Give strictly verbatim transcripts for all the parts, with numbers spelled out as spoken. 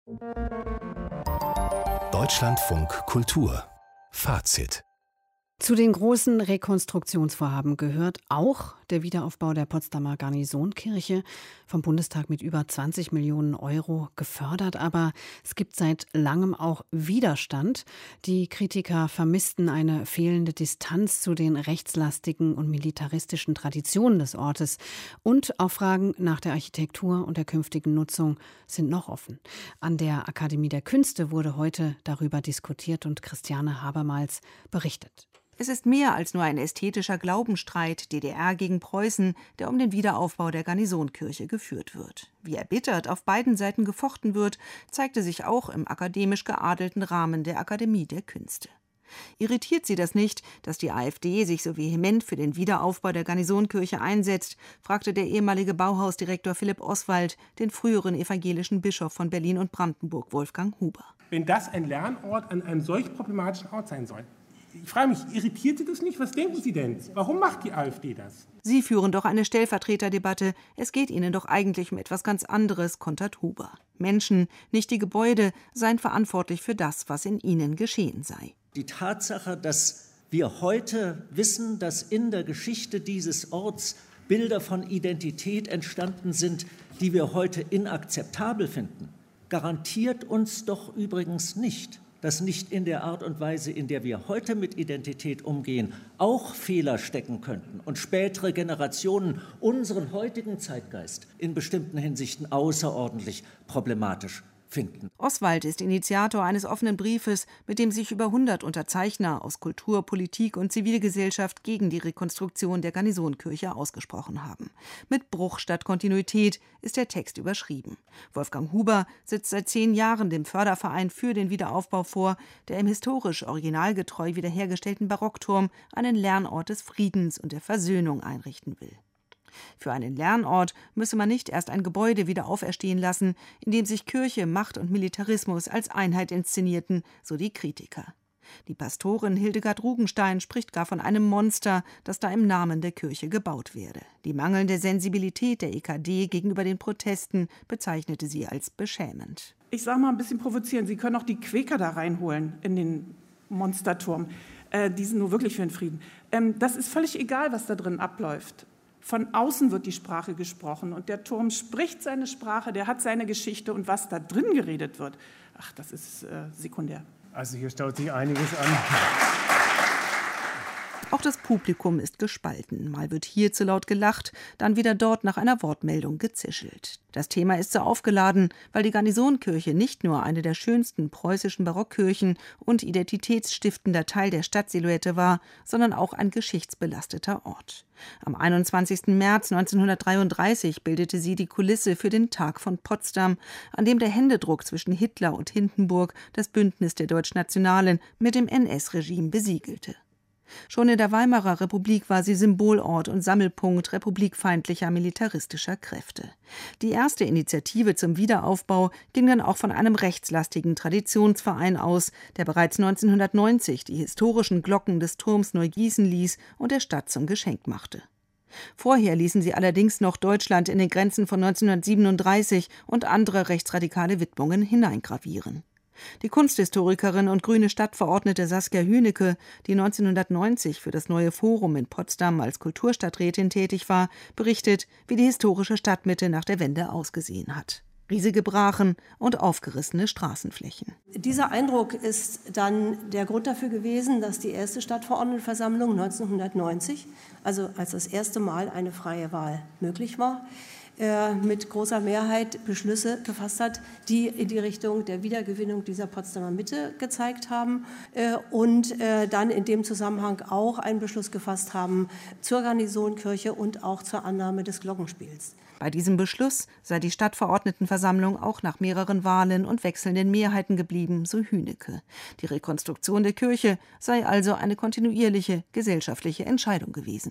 Deutschlandfunk Kultur Fazit. Zu den großen Rekonstruktionsvorhaben gehört auch der Wiederaufbau der Potsdamer Garnisonkirche, vom Bundestag mit über zwanzig Millionen Euro gefördert. Aber es gibt seit langem auch Widerstand. Die Kritiker vermissten eine fehlende Distanz zu den rechtslastigen und militaristischen Traditionen des Ortes. Und auch Fragen nach der Architektur und der künftigen Nutzung sind noch offen. An der Akademie der Künste wurde heute darüber diskutiert und Christiane Habermals berichtet. Es ist mehr als nur ein ästhetischer Glaubensstreit D D R gegen Preußen, der um den Wiederaufbau der Garnisonkirche geführt wird. Wie erbittert auf beiden Seiten gefochten wird, zeigte sich auch im akademisch geadelten Rahmen der Akademie der Künste. Irritiert Sie das nicht, dass die AfD sich so vehement für den Wiederaufbau der Garnisonkirche einsetzt, fragte der ehemalige Bauhausdirektor Philipp Oswald den früheren evangelischen Bischof von Berlin und Brandenburg, Wolfgang Huber. Wenn das ein Lernort an einem solch problematischen Ort sein soll, ich frage mich, irritiert Sie das nicht? Was denken Sie denn? Warum macht die AfD das? Sie führen doch eine Stellvertreterdebatte. Es geht Ihnen doch eigentlich um etwas ganz anderes, kontert Huber. Menschen, nicht die Gebäude, seien verantwortlich für das, was in ihnen geschehen sei. Die Tatsache, dass wir heute wissen, dass in der Geschichte dieses Orts Bilder von Identität entstanden sind, die wir heute inakzeptabel finden, garantiert uns doch übrigens nicht, dass nicht in der Art und Weise, in der wir heute mit Identität umgehen, auch Fehler stecken könnten und spätere Generationen unseren heutigen Zeitgeist in bestimmten Hinsichten außerordentlich problematisch finden. Oswald ist Initiator eines offenen Briefes, mit dem sich über hundert Unterzeichner aus Kultur, Politik und Zivilgesellschaft gegen die Rekonstruktion der Garnisonkirche ausgesprochen haben. Mit Bruch statt Kontinuität ist der Text überschrieben. Wolfgang Huber sitzt seit zehn Jahren dem Förderverein für den Wiederaufbau vor, der im historisch originalgetreu wiederhergestellten Barockturm einen Lernort des Friedens und der Versöhnung einrichten will. Für einen Lernort müsse man nicht erst ein Gebäude wieder auferstehen lassen, in dem sich Kirche, Macht und Militarismus als Einheit inszenierten, so die Kritiker. Die Pastorin Hildegard Rugenstein spricht gar von einem Monster, das da im Namen der Kirche gebaut werde. Die mangelnde Sensibilität der E K D gegenüber den Protesten bezeichnete sie als beschämend. Ich sage mal ein bisschen provozieren, Sie können auch die Quäker da reinholen in den Monsterturm. Äh, die sind nur wirklich für den Frieden. Ähm, das ist völlig egal, was da drin abläuft. Von außen wird die Sprache gesprochen und der Turm spricht seine Sprache, der hat seine Geschichte und was da drin geredet wird, ach, das ist äh, sekundär. Also hier staut sich einiges an. Auch das Publikum ist gespalten. Mal wird hier zu laut gelacht, dann wieder dort nach einer Wortmeldung gezischelt. Das Thema ist so aufgeladen, weil die Garnisonkirche nicht nur eine der schönsten preußischen Barockkirchen und identitätsstiftender Teil der Stadtsilhouette war, sondern auch ein geschichtsbelasteter Ort. Am einundzwanzigsten März neunzehnhundertdreiunddreißig bildete sie die Kulisse für den Tag von Potsdam, an dem der Händedruck zwischen Hitler und Hindenburg das Bündnis der Deutschnationalen mit dem N S-Regime besiegelte. Schon in der Weimarer Republik war sie Symbolort und Sammelpunkt republikfeindlicher militaristischer Kräfte. Die erste Initiative zum Wiederaufbau ging dann auch von einem rechtslastigen Traditionsverein aus, der bereits neunzehnhundertneunzig die historischen Glocken des Turms neu gießen ließ und der Stadt zum Geschenk machte. Vorher ließen sie allerdings noch Deutschland in den Grenzen von neunzehnhundertsiebenunddreißig und andere rechtsradikale Widmungen hineingravieren. Die Kunsthistorikerin und grüne Stadtverordnete Saskia Hünecke, die neunzehnhundertneunzig für das neue Forum in Potsdam als Kulturstadträtin tätig war, berichtet, wie die historische Stadtmitte nach der Wende ausgesehen hat. Riesige Brachen und aufgerissene Straßenflächen. Dieser Eindruck ist dann der Grund dafür gewesen, dass die erste Stadtverordnetenversammlung neunzehnhundertneunzig, also als das erste Mal eine freie Wahl möglich war, mit großer Mehrheit Beschlüsse gefasst hat, die in die Richtung der Wiedergewinnung dieser Potsdamer Mitte gezeigt haben und dann in dem Zusammenhang auch einen Beschluss gefasst haben zur Garnisonkirche und auch zur Annahme des Glockenspiels. Bei diesem Beschluss sei die Stadtverordnetenversammlung auch nach mehreren Wahlen und wechselnden Mehrheiten geblieben, so Hünecke. Die Rekonstruktion der Kirche sei also eine kontinuierliche gesellschaftliche Entscheidung gewesen.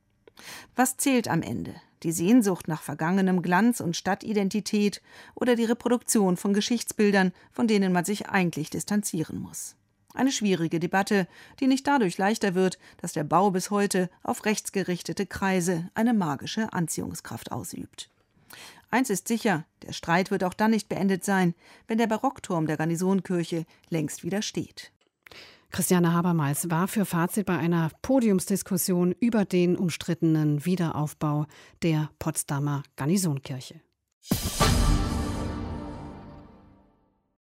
Was zählt am Ende? Die Sehnsucht nach vergangenem Glanz und Stadtidentität oder die Reproduktion von Geschichtsbildern, von denen man sich eigentlich distanzieren muss? Eine schwierige Debatte, die nicht dadurch leichter wird, dass der Bau bis heute auf rechtsgerichtete Kreise eine magische Anziehungskraft ausübt. Eins ist sicher, der Streit wird auch dann nicht beendet sein, wenn der Barockturm der Garnisonkirche längst wieder steht. Christiane Habermals war für Fazit bei einer Podiumsdiskussion über den umstrittenen Wiederaufbau der Potsdamer Garnisonkirche.